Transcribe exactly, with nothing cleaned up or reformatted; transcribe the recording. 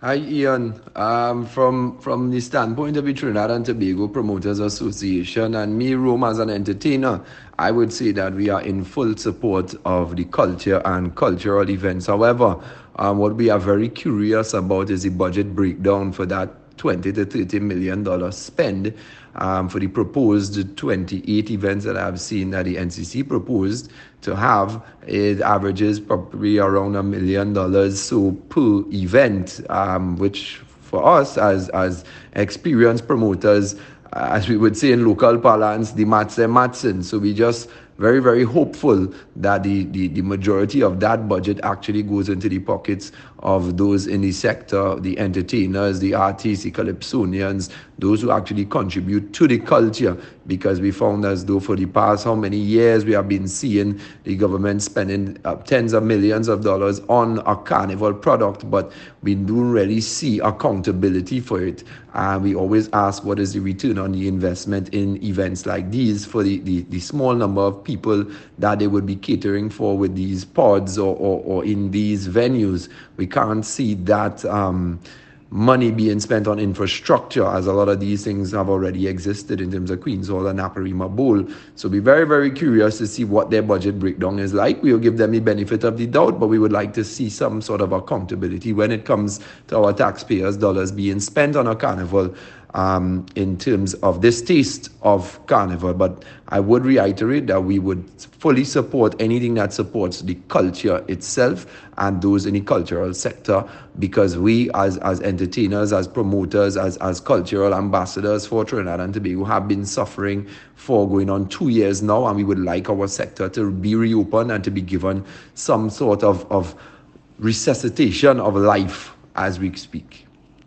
Hi, Ian. Um, from from the standpoint of the Trinidad and Tobago Promoters Association and me, Rome, as an entertainer, I would say that we are in full support of the culture and cultural events. However, um, what we are very curious about is the budget breakdown for that twenty to thirty million dollar spend um, for the proposed twenty-eight events that I've seen that the N C C proposed to have. It averages probably around a million dollars so per event, um, which for us as as experienced promoters, as we would say in local parlance, the maths are mathsing. So we just very, very hopeful that the, the, the majority of that budget actually goes into the pockets of those in the sector, the entertainers, the artists, the calypsonians, those who actually contribute to the culture, because we found as though for the past how many years we have been seeing the government spending uh, tens of millions of dollars on a carnival product, but we don't really see accountability for it. And we always ask what is the return on the investment in events like these for the, the, the small number of people that they would be catering for with these pods or, or, or in these venues. We can't see that um, money being spent on infrastructure, as a lot of these things have already existed in terms of Queen's Hall and Naparima Bowl. So we're very, very curious to see what their budget breakdown is like. We'll give them the benefit of the doubt, but we would like to see some sort of accountability when it comes to our taxpayers' dollars being spent on a carnival, um, in terms of this taste of carnival. But I would reiterate that we would fully support anything that supports the culture itself and those in the cultural sector, because we as, as entertainers, as promoters, as, as cultural ambassadors for Trinidad and Tobago have been suffering for going on two years now, and we would like our sector to be reopened and to be given some sort of, of resuscitation of life as we speak.